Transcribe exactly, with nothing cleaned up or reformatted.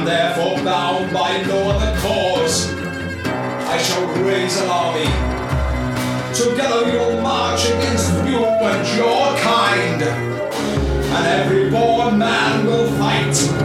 and therefore bound by no other cause, I shall raise an army. Together we will march against you and your kind, and every born man will fight